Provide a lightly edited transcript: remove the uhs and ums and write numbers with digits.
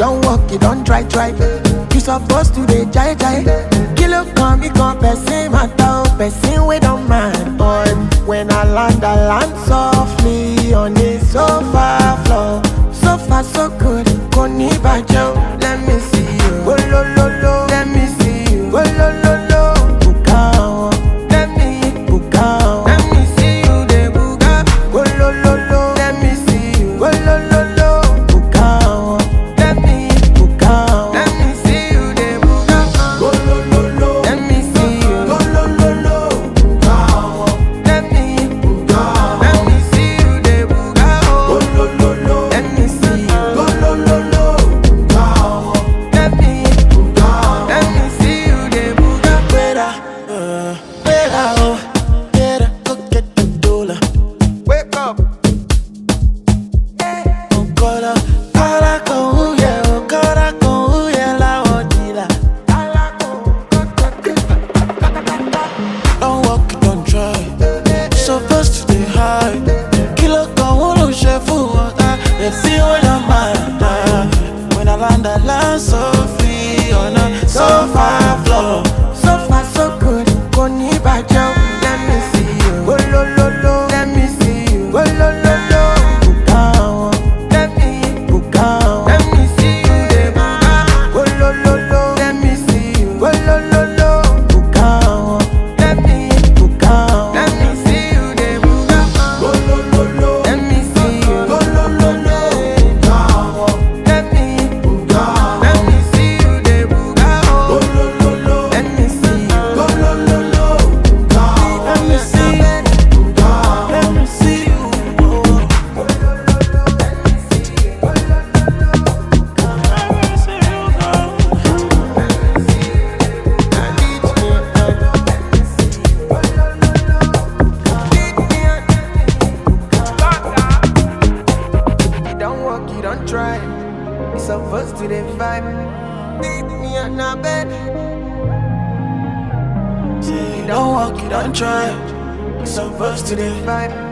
don't walk, you don't try. You supposed to be jai. Kilo come, you come, person matter, person we don't mind. Boy, when I land softly on the sofa floor. So far so good, koni bajo. Let me see you, oh lo lo lo. Let me see you, oh lo lo lo. Bukao, let me bukao. Let me see you, de buga, oh lo lo lo. Let me see you, oh lo lo lo. Bukao, let me bukao. Let me see you, de buga, oh lo lo lo. Let me see you, oh lo lo lo. Bukao, let me bukao. Let me see you, de buga, oh lo lo lo. Let me see you, oh lo lo lo. Bukao, let me bukao. Let me see you, de buga. Better, oh, better go get the dollar. Wake up. Don't walk, don't try. Supposed to stay high. Kilo con uno chef water. They feel when I'm mad. When I land so free on a sofa floor. So far so good, koni bajo. Let me see you, oh lo lo lo. Let me see you, oh lo lo lo. Bukao, let me bukao. Let me see you, de buga, oh lo lo lo. Let me see you, oh lo lo lo. Bukao, let me bukao. Let me see you, de buga, oh lo lo lo. Let me see you, oh lo lo lo. Bukao, let me bukao. Let me see you, de buga, oh lo lo lo. Let me see you, oh lo lo lo. Bukao, Let me see you. bukao. Let me see you. You don't walk, you don't try. You supposed to the vibe. Beat me on the bed. You don't walk, you don't try. You supposed to the vibe.